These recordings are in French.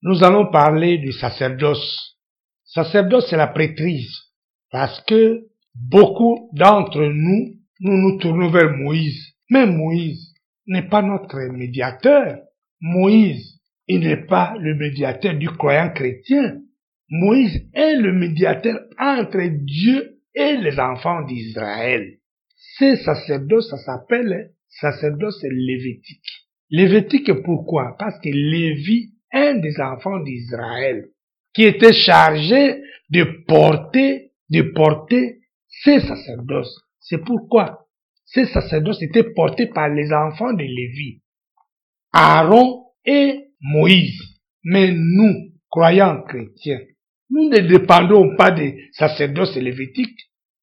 nous allons parler du sacerdoce. Sacerdoce, c'est la prêtrise. Parce que beaucoup d'entre nous nous tournons vers Moïse. Mais Moïse n'est pas notre médiateur. Moïse, il n'est pas le médiateur du croyant chrétien. Moïse est le médiateur entre Dieu et les enfants d'Israël. Ce sacerdoce, ça s'appelle sacerdoce lévitique. Lévitique, pourquoi? Parce que Lévi, un des enfants d'Israël, qui était chargé de porter ces sacerdoces. C'est pourquoi ces sacerdoces étaient portés par les enfants de Lévi, Aaron et Moïse. Mais nous, croyants chrétiens, nous ne dépendons pas des sacerdoces lévitiques,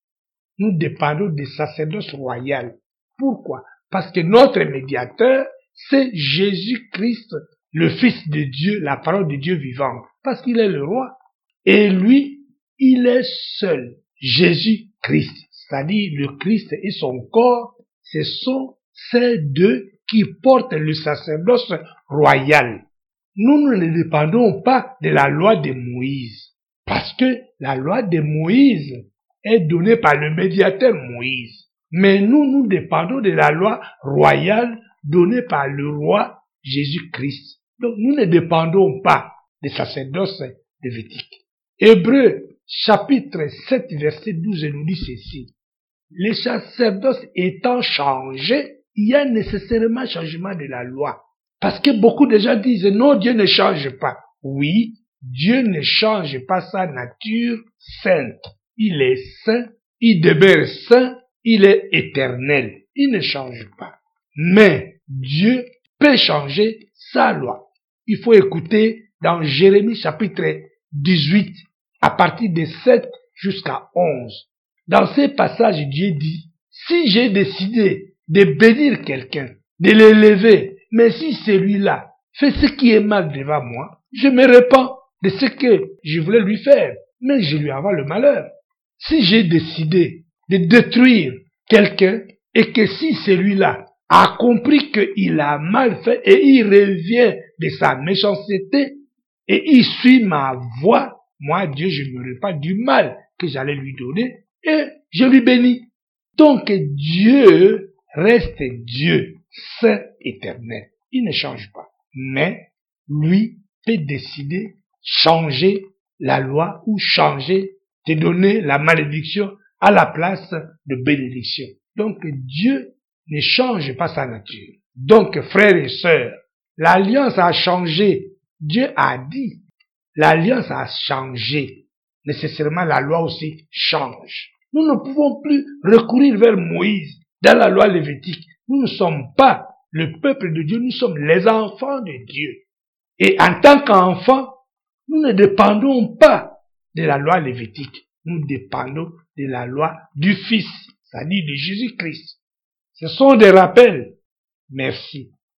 nous dépendons des sacerdoces royales. Pourquoi? Parce que notre médiateur, c'est Jésus-Christ, le Fils de Dieu, la parole de Dieu vivante. Parce qu'il est le roi. Et lui, il est seul. Jésus-Christ. C'est-à-dire le Christ et son corps, ce sont ces deux qui portent le sacerdoce royal. Nous ne dépendons pas de la loi de Moïse. Parce que la loi de Moïse est donnée par le médiateur Moïse. Mais nous dépendons de la loi royale donnée par le roi Jésus-Christ. Donc nous ne dépendons pas des sacerdoces lévitiques. Hébreux chapitre 7 verset 12 nous dit ceci. Les sacerdoces étant changés, il y a nécessairement changement de la loi. Parce que beaucoup de gens disent non, Dieu ne change pas. Oui, Dieu ne change pas sa nature sainte. Il est saint, il demeure saint, il est éternel. Il ne change pas. Mais Dieu peut changer sa loi. Il faut écouter dans Jérémie chapitre 18, à partir de 7 jusqu'à 11. Dans ces passages, Dieu dit, si j'ai décidé de bénir quelqu'un, de l'élever, mais si celui-là fait ce qui est mal devant moi, je me repens de ce que je voulais lui faire, mais je lui envoie le malheur. Si j'ai décidé de détruire quelqu'un et que si celui-là a compris qu'il a mal fait et il revient de sa méchanceté et il suit ma voie, moi, Dieu, je ne pas du mal que j'allais lui donner et je lui bénis. Donc, Dieu reste Dieu, saint éternel. Il ne change pas. Mais, lui peut décider, changer la loi ou changer, te donner la malédiction à la place de bénédiction. Donc, Dieu ne change pas sa nature. Donc, frères et sœurs, l'alliance a changé. Dieu a dit, l'alliance a changé. Nécessairement, la loi aussi change. Nous ne pouvons plus recourir vers Moïse dans la loi lévitique. Nous ne sommes pas le peuple de Dieu, nous sommes les enfants de Dieu. Et en tant qu'enfants, nous ne dépendons pas de la loi lévitique. Nous dépendons de la loi du Fils, c'est-à-dire de Jésus-Christ. Ce sont des rappels. Merci.